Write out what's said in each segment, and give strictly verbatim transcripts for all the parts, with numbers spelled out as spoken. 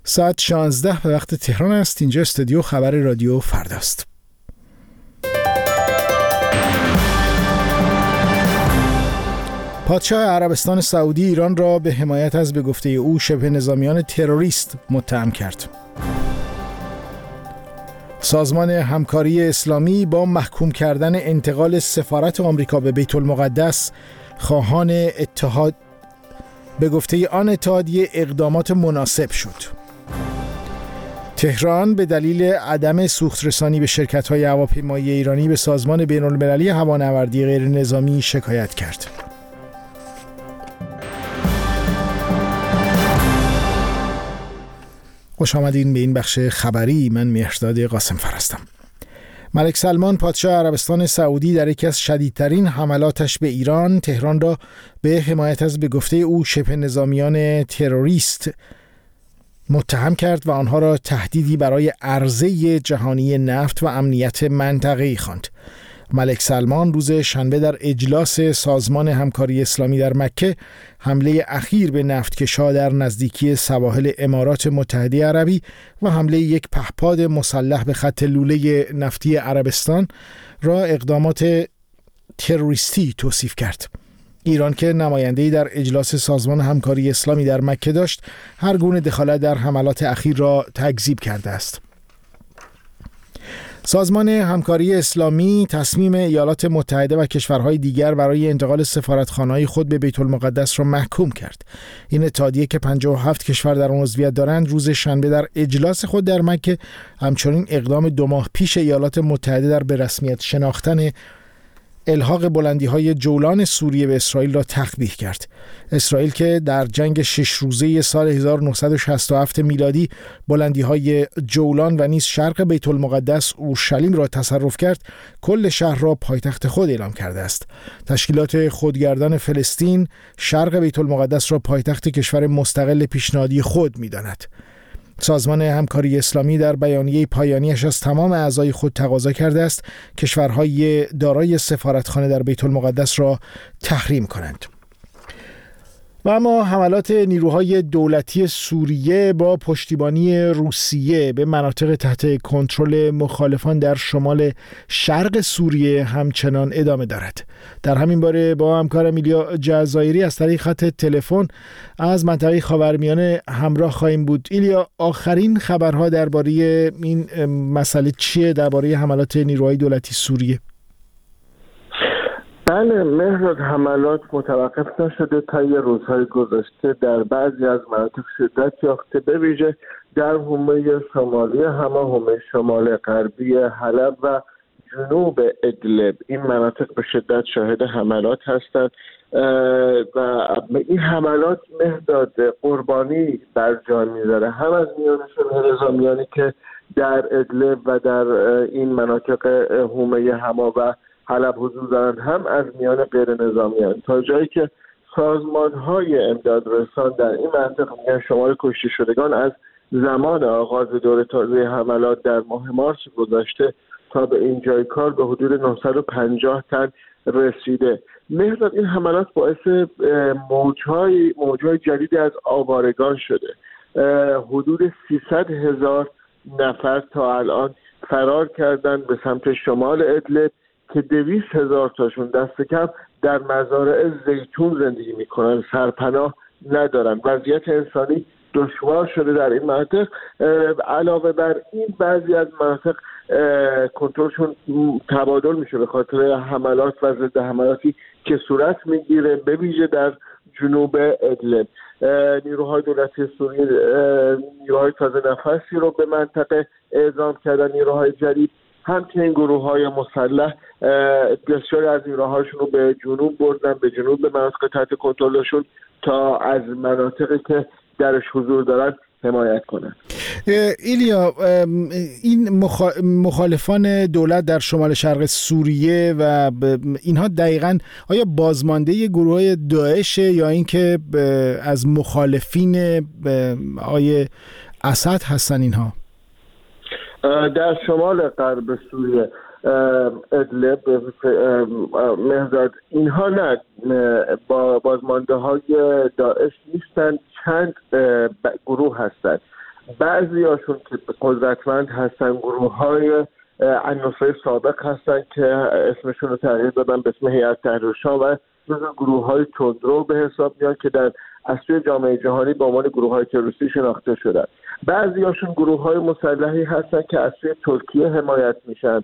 ساعت شانزده به وقت تهران است. اینجا استودیو خبر رادیو فرداست. پادشاه عربستان سعودی ایران را به حمایت از به گفته او شبه نظامیان تروریست متهم کرد. سازمان همکاری اسلامی با محکوم کردن انتقال سفارت آمریکا به بیت المقدس خواهان اتحاد به گفته آن اتحادیه اقدامات مناسب شد. تهران به دلیل عدم سوخت رسانی به شرکت‌های هواپیمایی ایرانی به سازمان بین‌المللی هوانوردی غیر نظامی شکایت کرد. خوش آمدین به این بخش خبری. من مهرداد قاسمفر هستم. ملک سلمان پادشاه عربستان سعودی در یکی از شدیدترین حملاتش به ایران، تهران را به حمایت از به گفته او شبه نظامیان تروریست متهم کرد و آنها را تهدیدی برای عرضه جهانی نفت و امنیت منطقه‌ای خواند. ملک سلمان روز شنبه در اجلاس سازمان همکاری اسلامی در مکه حمله اخیر به نفتکش‌ها در نزدیکی سواحل امارات متحده عربی و حمله یک پهپاد مسلح به خط لوله نفتی عربستان را اقدامات تروریستی توصیف کرد. ایران که نماینده‌ای در اجلاس سازمان همکاری اسلامی در مکه داشت، هر گونه دخالت در حملات اخیر را تکذیب کرده است. سازمان همکاری اسلامی تصمیم ایالات متحده و کشورهای دیگر برای انتقال سفارتخانه‌های خود به بیت المقدس را محکوم کرد. این اتحادیه که پنجاه و هفت کشور در آن عضویت دارند، روز شنبه در اجلاس خود در مکه همچنین اقدام دو ماه پیش ایالات متحده در به رسمیت شناختن الحاق بلندی‌های جولان سوریه به اسرائیل را تقبیح کرد. اسرائیل که در جنگ شش روزه سال هزار و نهصد و شصت و هفت میلادی بلندی‌های جولان و نیز شرق بیت المقدس اورشلیم را تصرف کرد، کل شهر را پایتخت خود اعلام کرده است. تشکیلات خودگردان فلسطین شرق بیت المقدس را پایتخت کشور مستقل پیشنهادی خود می‌داند. سازمان همکاری اسلامی در بیانیه پایانیش از تمام اعضای خود تقاضا کرده است کشورهای دارای سفارتخانه در بیت المقدس را تحریم کنند. و اما حملات نیروهای دولتی سوریه با پشتیبانی روسیه به مناطق تحت کنترل مخالفان در شمال شرق سوریه همچنان ادامه دارد. در همین باره با همکارم ایلیا جزایری از طریق خط تلفن از منطقه خاورمیانه همراه خواهیم بود. ایلیا، آخرین خبرها درباره این مسئله چیه، درباره حملات نیروهای دولتی سوریه؟ بله مهراد، حملات متوقف نشده. تا یه روزهای گذشته در بعضی از مناطق شدت یافته، به ویژه در حومه شمالی حما، حومه شمال غربی حلب و جنوب ادلب. این مناطق به شدت شاهد حملات هستند و این حملات مهداد قربانی بر جان می‌ذاره، هم از میان شبه نظامیانی که در ادلب و در این مناطق حومه حما و حلب حضور دارند، هم از میان غیر نظامیان، تا جایی که سازمان‌های امداد رسان در این منطقه میگن شمار کشته شدگان از زمان آغاز دور تازه حملات در ماه مارس گذشته تا به این جای کار به حدود نهصد و پنجاه تن رسیده. مهرداد، این حملات باعث موج‌های موج‌های جدیدی از آوارگان شده. حدود سیصد هزار نفر تا الان فرار کردن به سمت شمال ادلب که دویست هزار تاشون دست کم در مزارع زیتون زندگی میکنن، سرپناه ندارن. وضعیت انسانی دشوار شده در این مناطق. علاوه بر این بعضی از مناطق کنترلشون تبادل میشه به خاطر حملات و ضد حملاتی که صورت میگیره، به ویژه در جنوب ادلب. نیروهای دولتی سوریه نیروهای تازه نفسی رو به منطقه اعزام کردن، نیروهای جدید. همچنین گروه های مسلح بسیاری از نیروهاشون رو به جنوب بردن، به جنوب به مناطق تحت کنترلشون، تا از مناطقی که درش حضور دارن حمایت کنن. ایلیا، این مخالفان دولت در شمال شرق سوریه و اینها دقیقاً آیا بازمانده گروه داعش یا اینکه از مخالفین آقای اسد هستن اینها؟ در شمال غرب سوریه ادلب مهداد، اینها نه با بازمانده های داعش نیستند، چند گروه هستند. بعضی هاشون که قدرتمند هستن گروه های النصره سابق هستن که اسمشون رو تغییر دادن به اسم هیئت تحریر شام و گروه های تندرو به حساب میان که در از سوی جامعه جهانی به عنوان گروه های تروریستی شناخته شدن. بعضی هاشون گروه های مسلحی هستن که از سوی ترکیه حمایت میشن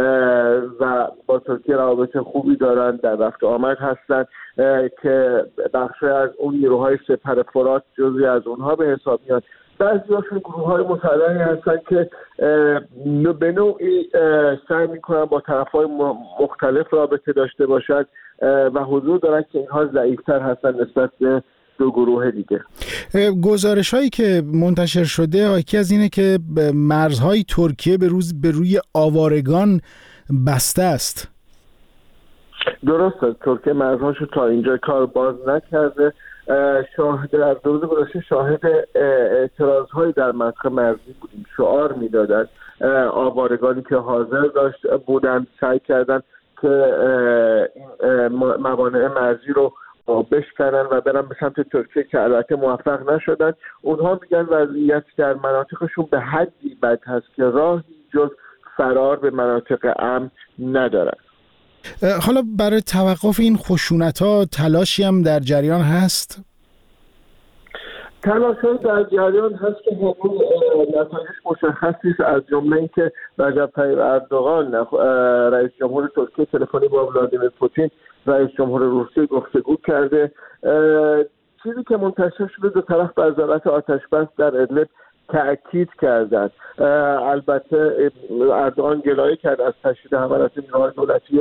و با ترکیه روابط خوبی دارن، در رفت آمد هستن که بخشی از اون نیروهای سپر فرات جزئی از اونها به حساب میاد. بعضی هاشون گروه های مسلحی هستن که به نوعی سعی میکنن با طرفهای مختلف رابطه داشته باشد و حضور دارن که اینها ضعیفتر هستن نسبت به دو گروه دیگه. گزارش هایی که منتشر شده حاکی از اینه که مرزهای ترکیه به روز به روی آوارگان بسته است. درسته، ترکیه مرزهاشو تا اینجا کار باز نکرده. شاهد در روز گذشته شاهد اعتراض های در منطقه مرزی بودیم، شعار میدادن آوارگانی که حاضر داشت بودن سعی کردن که این موانع مرزی رو بشکنن و برن به سمت ترکیه که البته موفق نشدن. اونها میگن وضعیت در مناطقشون به حدی بد هست که راهی جز فرار به مناطق امن ندارن. حالا برای توقف این خشونت‌ها تلاشی هم در جریان هست؟ تلاش‌های در جریان هست که هنوز نتایجش مشخص نیست، از جمله اینکه رجب طیب اردوغان رئیس جمهور ترکیه تلفنی با ولادیمیر پوتین رئیس جمهور روسیه گفتگو کرده. چیزی که منتشر شده دو طرف بر ضرورت آتش‌بس در ادلب تأکید کردند. البته اردوغان گلایه کرد از تشدید حملات نیروهای دولتی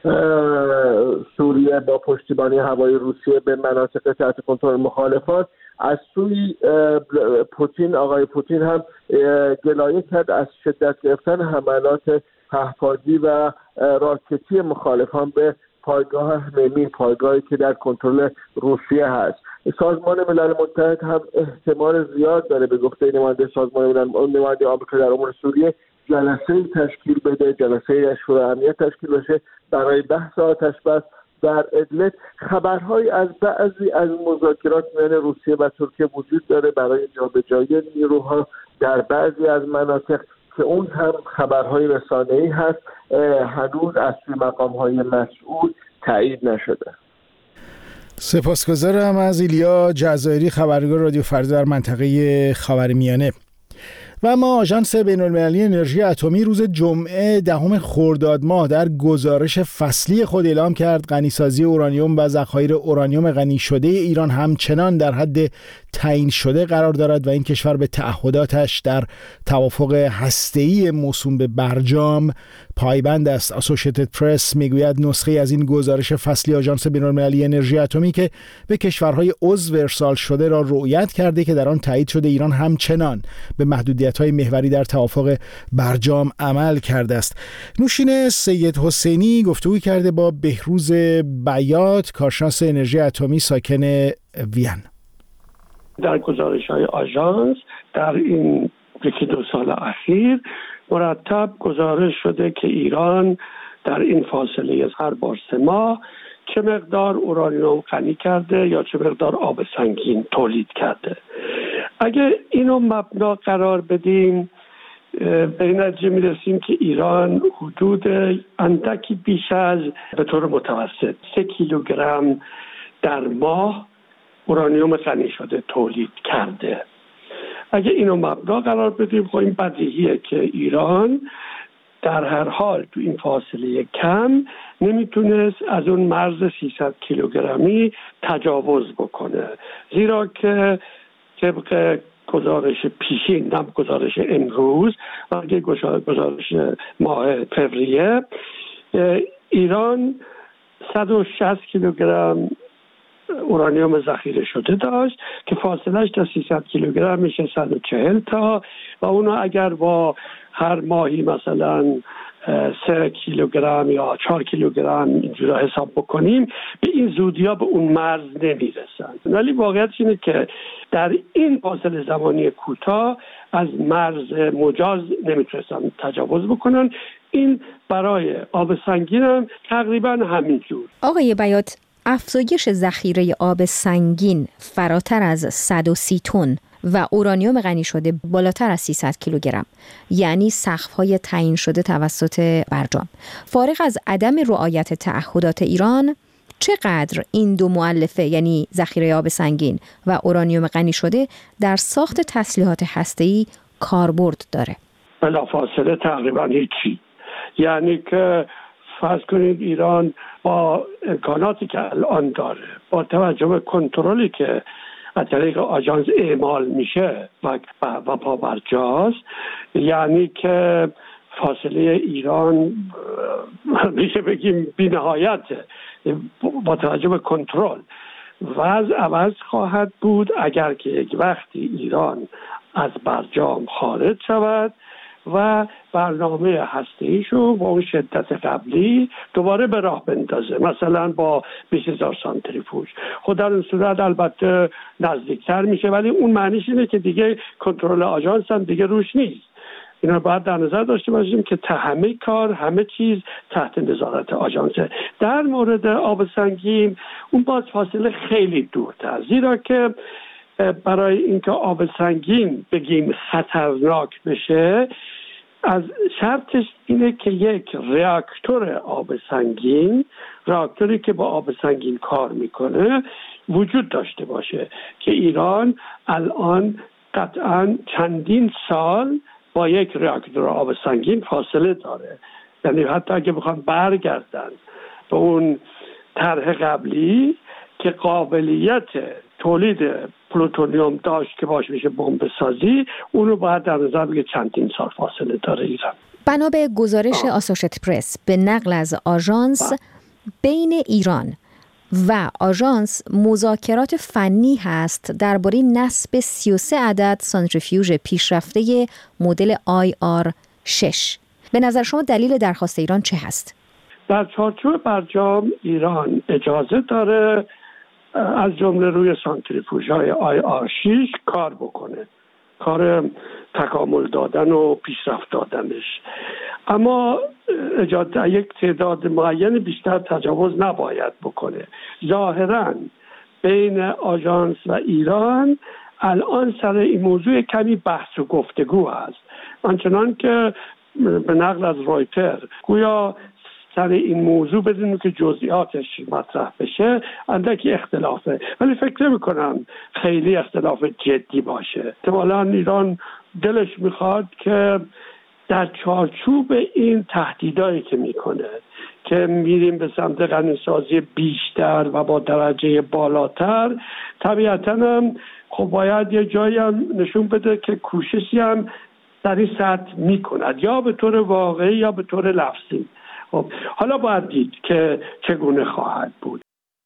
سوریه با پشتیبانی هوایی روسیه به مناطق تحت کنترل مخالفان. از سوی پوتین آقای پوتین هم گلایه کرد از شدت گرفتن حملات پهپادی و راکتی مخالفان به پایگاه همیمی، پایگاهی که در کنترل روسیه هست. سازمان ملل متحد هم احتمال زیاد داره به گفته نماینده سازمان ملل نماینده آمریکا در امور سوریه جلسه تشکیل بده، جلسه شورای امنیت تشکیل بشه برای بحث آتش‌بس در ادلب. خبرهایی از بعضی از مذاکرات میان روسیه و ترکیه وجود داره برای جابجایی نیروها در بعضی از مناطق که اون هم خبرهای رسانه‌ای هست، هنوز از سوی مقام‌های مسئول تایید نشده. سپاسگزارم از ایلیا جزایری، خبرنگار رادیو فردا در منطقه خاورمیانه. و اما آژانس بین‌المللی انرژی اتمی روز جمعه دهم خرداد ماه در گزارش فصلی خود اعلام کرد غنیسازی اورانیوم و ذخایر اورانیوم غنی شده ایران همچنان در حد تعیین شده قرار دارد و این کشور به تعهداتش در توافق هسته‌ای موسوم به برجام پایبند است. اسوشییتد پرس میگوید نسخه از این گزارش فصلی آژانس بین‌المللی انرژی اتمی که به کشورهای عضو ارسال شده را رؤیت کرده که در آن تایید شده ایران همچنان به محدودیت‌های محوری در توافق برجام عمل کرده است. نوشین سید حسینی گفتگو کرده با بهروز بیات، کارشناس انرژی اتمی ساکن وین. در گزارش‌های آژانس در این یکی دو سال اخیر مرتب گزارش شده که ایران در این فاصله از هر بار سه ماه چه مقدار اورانیوم غنی کرده یا چه مقدار آب سنگین تولید کرده. اگه اینو مبنا قرار بدیم به این نتیجه میرسیم که ایران حدود اندکی بیش از به طور متوسط سه کیلوگرم در ماه اورانیوم غنی شده تولید کرده. اگه اینو مبنا قرار بدیم خب این بدیهیه که ایران در هر حال تو این فاصله کم نمیتونست از اون مرز سیصد کیلوگرمی تجاوز بکنه، زیرا که طبق گزارش پیشین نه گزارش امروز بلکه گزارش ماه فوریه ایران صد و شصت کیلوگرم اورانیوم ذخیره شده داشت که فاصلش تا سیصد کیلوگرم میشه صد و چهل تا و اونو اگر با هر ماهی مثلا سه کیلوگرم یا چهار کیلوگرم اینجورا حساب بکنیم به این زودی‌ها به اون مرز نمیرسن. ولی واقعیت اینه که در این فاصله زمانی کوتاه از مرز مجاز نمیتونستن تجاوز بکنن. این برای آب سنگین هم تقریبا همینجور. آقای بیات، افزایش ذخیره آب سنگین فراتر از صد و سی تن و اورانیوم غنی شده بالاتر از سیصد کیلوگرم، یعنی سقف‌های تعیین شده توسط برجام. فارغ از عدم رعایت تعهدات ایران، چقدر این دو مؤلفه یعنی ذخیره آب سنگین و اورانیوم غنی شده در ساخت تسلیحات هسته‌ای کاربرد داره؟ بلافاصله تقریبا هیچی. یعنی که فرض کنید ایران با امکاناتی که الان داره، با توجه به کنترلی که از طریق آژانس اعمال میشه و و پابرجاست، یعنی که فاصله ایران میشه بگیم بی نهایته با توجه به کنترل. وضع عوض خواهد بود اگر که یک وقتی ایران از برجام خارج شود و برنامه هسته‌ایشو با اون شدت قبلی دوباره به راه بندازه، مثلا با بیست هزار سانتریفوژ. خود در اون صورت البته نزدیکتر میشه، ولی اون معنیش اینه که دیگه کنترل آژانس هم دیگه روش نیست. اینا باید در نظر داشته باشیم که همه کار، همه چیز تحت نظارت آژانسه. در مورد آب سنگین اون باز فاصله خیلی دورتر، زیرا که برای اینکه آب سنگین بگیم خطرناک بشه، از شرطش اینه که یک راکتور آب سنگین، راکتوری که با آب سنگین کار میکنه، وجود داشته باشه که ایران الان قطعا چندین سال با یک راکتور آب سنگین فاصله داره. یعنی حتی اگه بخوان برگردن به اون طرح قبلی که قابلیت تولید پلوتونیوم داشت که باش میشه بمب سازی، اون رو باید در نظر بگیرید چندین سال فاصله داره ایران. بنا به گزارش آسوشیتد پرس به نقل از آژانس، بین ایران و آژانس مذاکرات فنی هست درباره نصب سی و سه عدد سانتریفیوژ پیشرفته مدل آی آر شش. به نظر شما دلیل درخواست ایران چه هست؟ در چارچوب برجام ایران اجازه داره از جمله روی سانتریفوژهای آی آر شش کار بکنه، کار تکامل دادن و پیشرفت دادنش، اما اجازه یک تعداد معین بیشتر تجاوز نباید بکنه. ظاهراً بین آژانس و ایران الان سر این موضوع کمی بحث و گفتگو هست، آنچنان که به نقل از رویتر گویا سر این موضوع بدون که جزئیاتش مطرح بشه اندکی اختلافه، ولی فکر نمی‌کنم خیلی اختلاف جدی باشه. احتمالاً ایران دلش میخواد که در چارچوب این تهدیدایی که میکنه که میریم به سمت غنیسازی بیشتر و با درجه بالاتر، طبیعتاً هم خب باید یه جایی هم نشون بده که کوششی هم در این سطح میکند، یا به طور واقعی یا به طور لفظی. خب حالا باید دید که چگونه خواهد بود.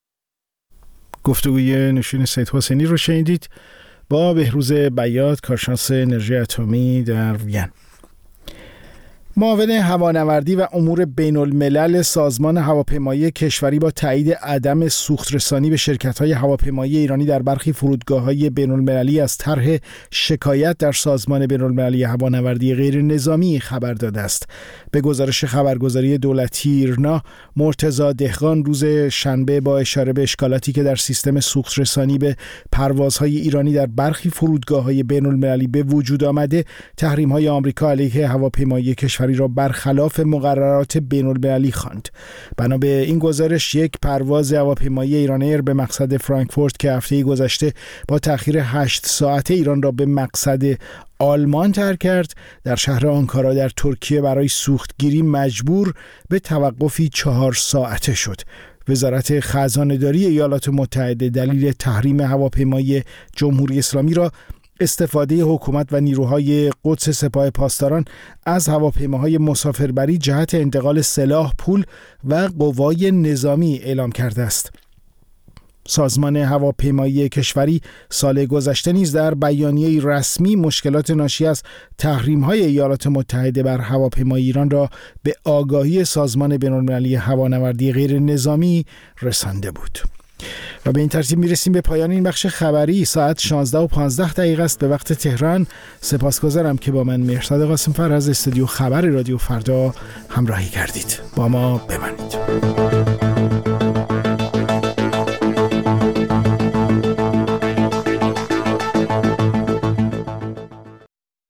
گفتگوی نشین سید حسینی رو شنیدید با بهروز بیات، کارشناس انرژی اتمی در وین. معاون هوانوردی و امور بین الملل سازمان هواپیمایی کشوری با تایید عدم سوخت‌رسانی به شرکت‌های هواپیمایی ایرانی در برخی فرودگاه‌های بین المللی از طرح شکایت در سازمان بین المللی هوانوردی غیر نظامی خبر داده است. به گزارش خبرگزاری دولتی ایرنا، مرتضی دهقان روز شنبه با اشاره به اشکالاتی که در سیستم سوخت‌رسانی به پروازهای ایرانی در برخی فرودگاه‌های بین المللی به وجود آمده، تحریم‌های آمریکا علیه هواپیمایی کشوری را برخلاف مقررات بین المللی خواند. بنا به این گزارش، یک پرواز هواپیمایی ایران ایر به مقصد فرانکفورت که هفته گذشته با تأخیر هشت ساعته ایران را به مقصد آلمان ترک کرد، در شهر آنکارا در ترکیه برای سوختگیری مجبور به توقفی چهار ساعته شد. وزارت خزانه‌داری ایالات متحده دلیل تحریم هواپیمایی جمهوری اسلامی را استفاده حکومت و نیروهای قدس سپاه پاسداران از هواپیماهای مسافربری جهت انتقال سلاح، پول و قوای نظامی اعلام کرده است. سازمان هواپیمایی کشوری سال گذشته نیز در بیانیه رسمی مشکلات ناشی از تحریم‌های ایالات متحده بر هواپیمای ایران را به آگاهی سازمان بین‌المللی هوانوردی غیر نظامی رسانده بود. و به این ترتیب میرسیم به پایان این بخش خبری. ساعت شانزده و پانزده دقیقه است به وقت تهران. سپاسگزارم که با من مهرزاد قاسم‌فر از استودیو خبر رادیو فردا همراهی کردید. با ما بمانید.